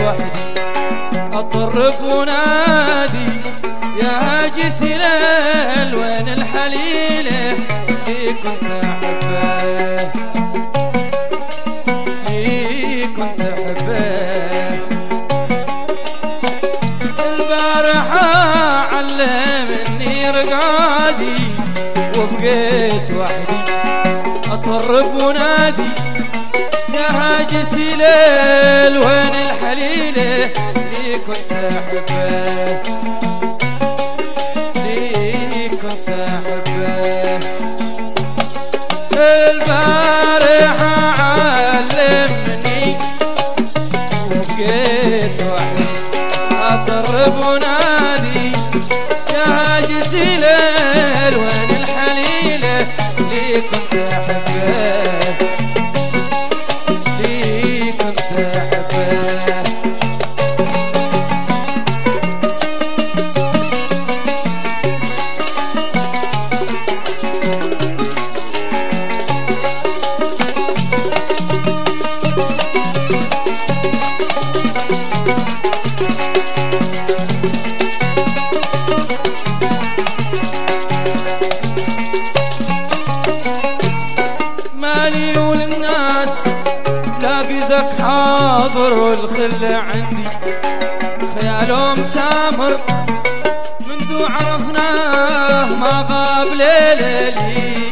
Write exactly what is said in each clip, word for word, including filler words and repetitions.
وحدي أطرب ونادي يا هاجس ليل وين الحليلة اللي كنت أحبه اللي كنت أحبه البارحة علمني رقادي وبقيت وحدي أطرب ونادي يا هاجس ليل وين الحليلة اللي كنت أحبه اللي كنت أحبه البارحة علمني وبقيت وحدي أطرب ونادي يا هاجس ليل وين الحليلة اللي كنت أحبه اللي كنت أحبه مالي وللناس لاقي ذاك حاضر والخل عندي خياله مسامر منذ عرفناه ما غاب ليلة لي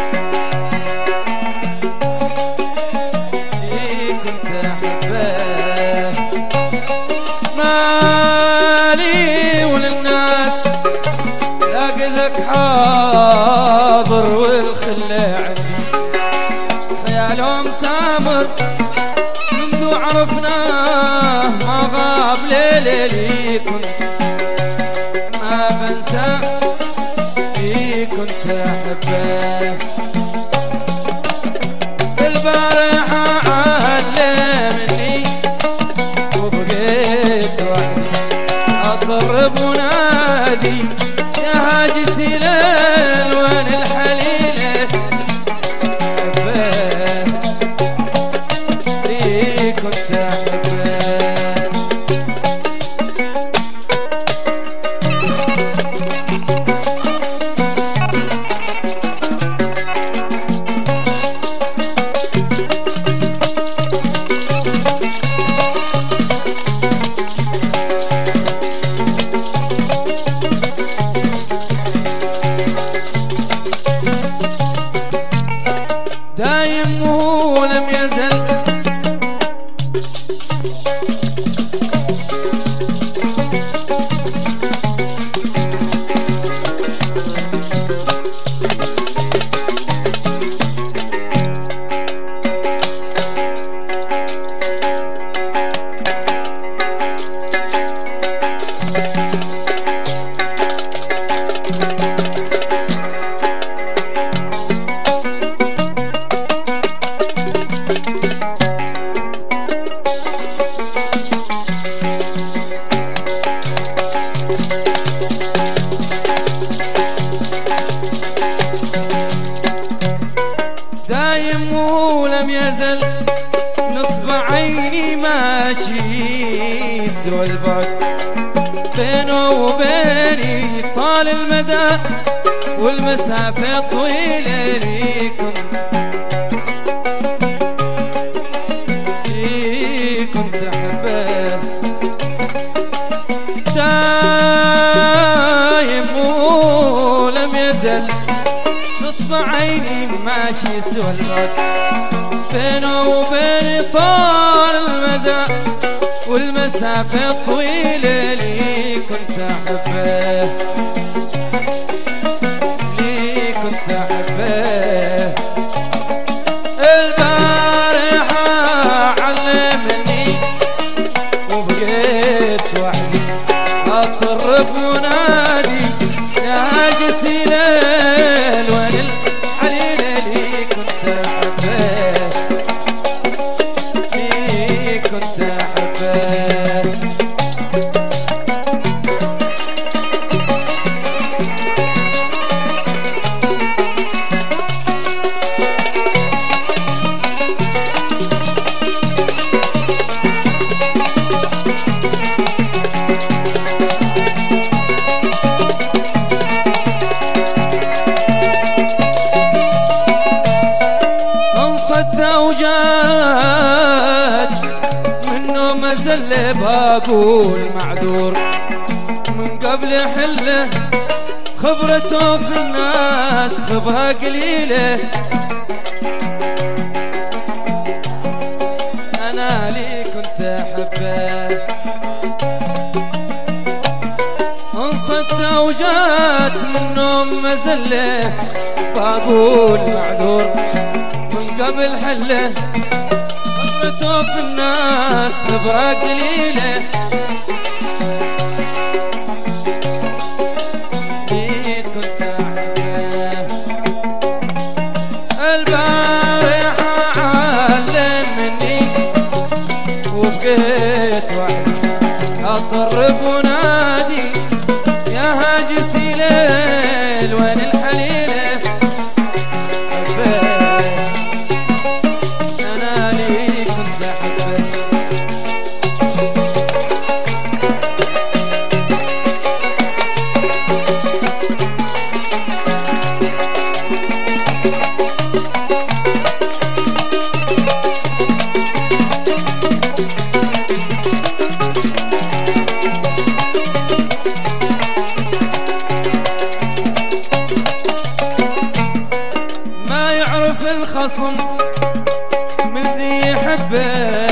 اللي كنت أحبه مالي وللناس لاقي ذاك حاضر والخل عندي خياله مسامر منذ عرفناه ما غاب ليلة لي كنت ما بنسى لي كنت أحبه البارحة علمني وبقيت وحدي أطرب ونادي يا هاجس ليل وين الحليلة كنت أحبه دايم ولم يزل دايم ولم يزل نصب عيني ماشي سوى البعد بينه وبيني طال المدى والمسافة طويلة لي كنت لي كنت أحبه دايم ولم يزل نصب عيني ماشي سوى البعد بينه وبيني طال المدى والمسافة الطويلة لي كنت أحبه لي كنت أحبه البارحة علمني وبقيت وحدي أطرب ونادي يا هاجس ليل وين الحليلة لي كنت أحبه لي كنت أحبه من قبل حله خبرته في الناس خبرة قليلة. أنا لي كنت أحبه انصدت وجات منهم مزلة بقول معذور من قبل حله خبرته في الناس خبرة قليلة. أطرب ونادي يا هاجس ليل وين الحليلة حبيت أنا لي كنت أحبه. الخصم من ذي يحبه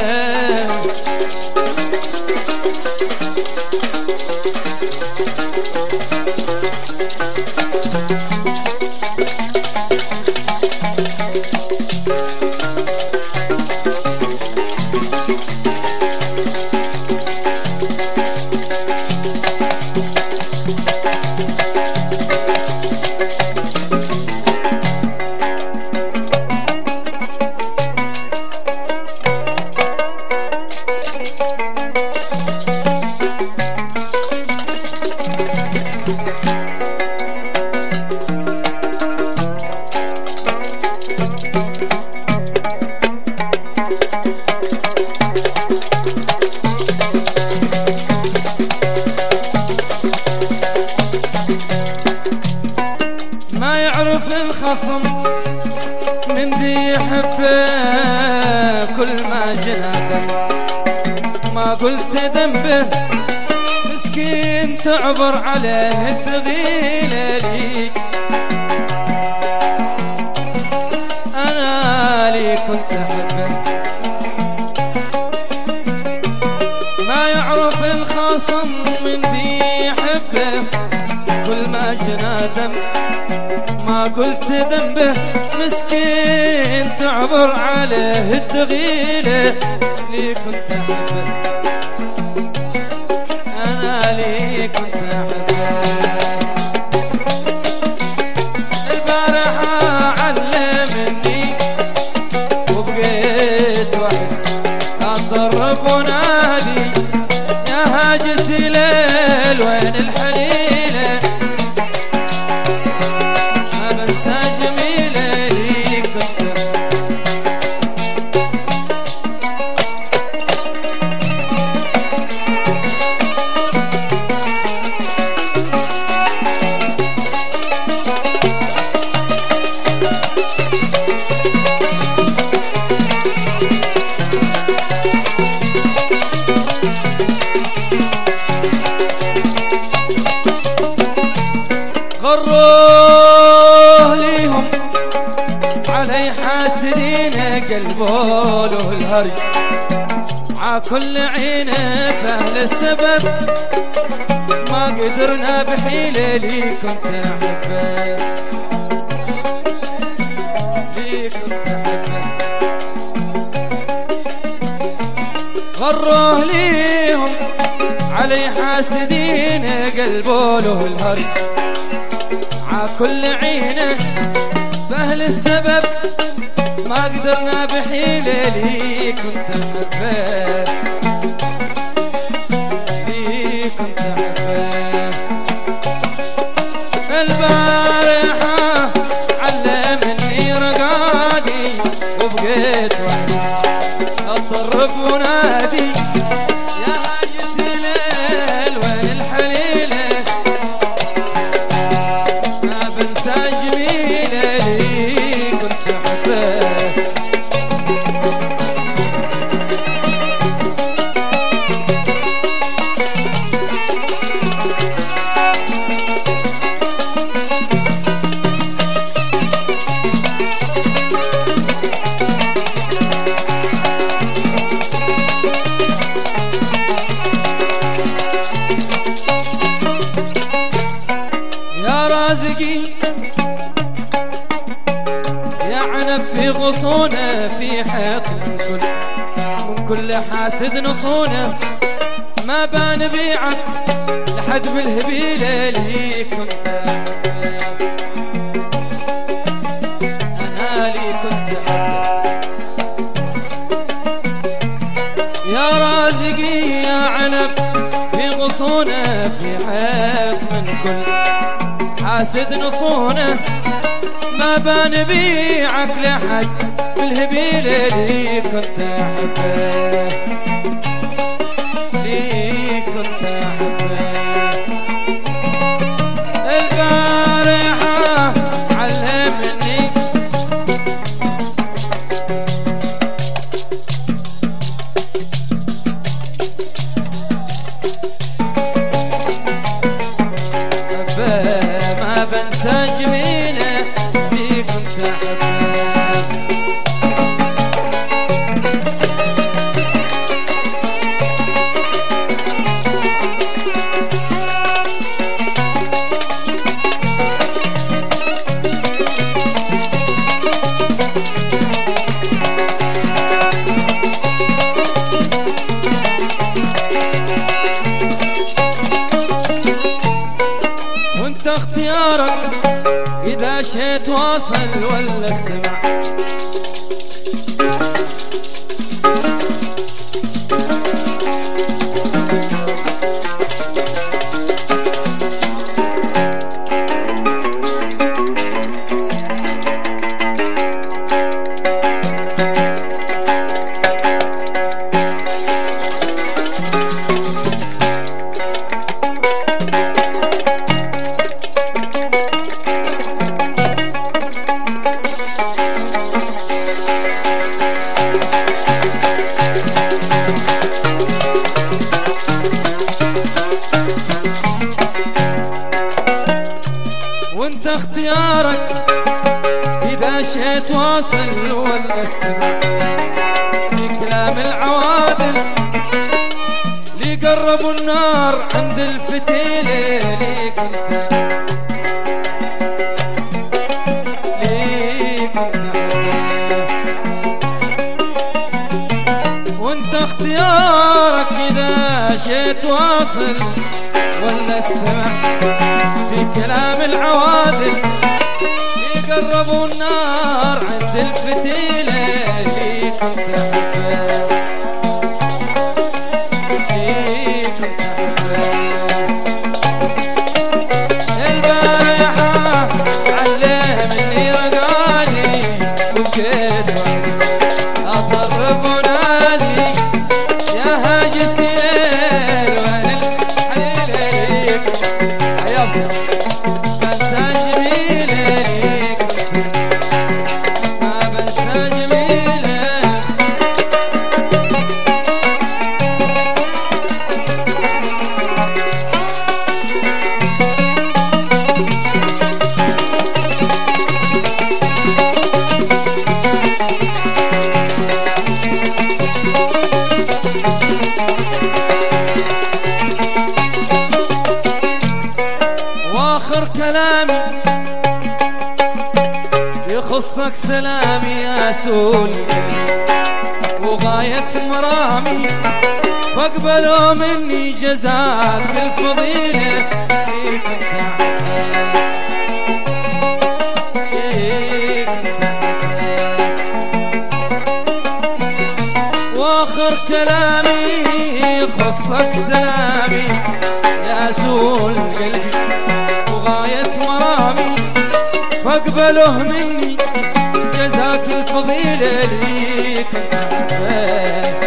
ما يعرف الخصم من ذي يحبه كل ما جنى ما قلت ذنبه مسكين تعبر عليه التغيلة لي. أنا لي كنت أحبه ما يعرف الخصم من ذي يحبه كل ما جنى ذنب ما قلت ذنبه مسكين تعبر عليه التغيلة. لي كنت أحبه أنا لي كنت أحبه البارحة علمني وبقيت وحد أطرب ونادي يا هاجس ليل وين الحليلة جميلة لي كنت غروه ليهم علي حاسدين قلبوا له الهرج ع كل عينه فهل السبب ما قدرنا بحيله. لي كنت أحبه لي كنت أحبه غروه ليهم علي حاسدين قلبوا له الهرج ع كل عينه فهل السبب ما قدرنا بحيله. لي كنت أحبه لي كنت أحبه البارحة علمني رقادي وبقيت وحدي أطرب ونادي يا هاجس ليل وين الحليلة ما بنسى جميلة. لي كنت أحبه رازقي يا عنب في غصونه في حيط من كل من كل حاسد نصونه ما بان بيعك لحد بالهبيله اللي كنت انا لي كنت حبك يا رازقي يا عنب في غصونه في حيط من كل حاسد نصونه ما بان بيعك لحد بالهبيله اللي كنت احبه اللي كنت احبه البارحه علمني ما بنسى جميله اللي كنت احبه وانت اختيارك اذا شيت واصل ولا استمع وانت اختيارك اذا شيت واصل ولا استمع في كلام العوادل لي قربوا النار عند الفتيله لي كنت لي كنت وانت اختيارك اذا شيت واصل ولا استمع في كلام العوادل يقربوا النار عند الفتيله اللي كنت احبه اللي كنت احبه البارحه علمني رقادي وبكيت اطرب ونادي يا هاجس ليل وين الحليل يابا بنسى جميله ما بنسى جميله واخر كلامي يخصك سلامي يا سول وغاية مرامي فاقبلوا مني جزاك الفضيلة فيك واخر كلامي يخصك سلامي يا سول قلبي وغاية مرامي فاقبله مني جزاك الفضيلة ليك